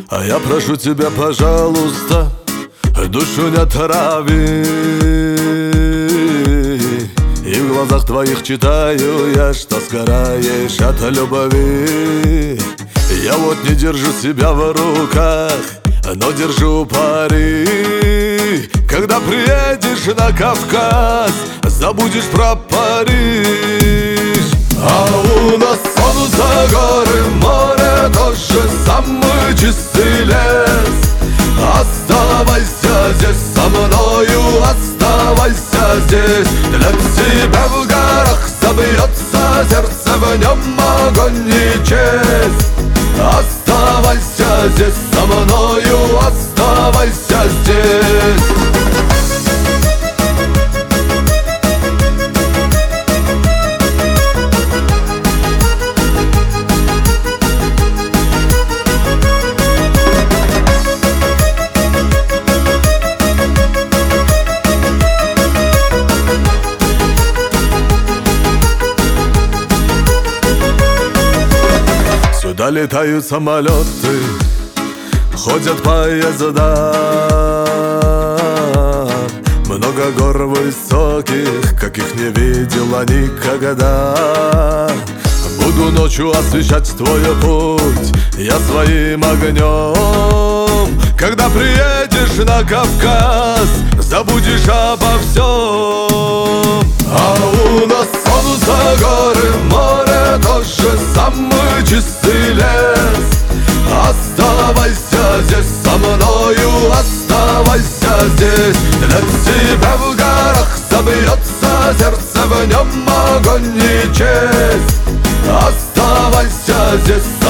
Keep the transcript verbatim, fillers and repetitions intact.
А я прошу тебя, пожалуйста, душу не трави. И в глазах твоих читаю я, что сгораешь от любви. Я вот не держу себя в руках, но держу пари. Когда приедешь на Кавказ, забудешь про Париж. А у нас сон за горы, море, тоже самый чистый лес. Оставайся здесь со мною, оставайся здесь. Для тебя в горах забьется сердце, в нем огонь и честь. Оставайся здесь со мною, оставайся здесь. Сюда летают самолеты, ходят поезда. Много гор высоких, каких не видела никогда. Буду ночью освещать твой путь я своим огнем. Когда приедешь на Кавказ, забудешь обо всем. А у нас сон за горы, море, тоже самый чистый лес. Оставайся здесь со мною, оставайся здесь. Для тебя в горах забьется сердце, в нем огонь и честь. Оставайся здесь со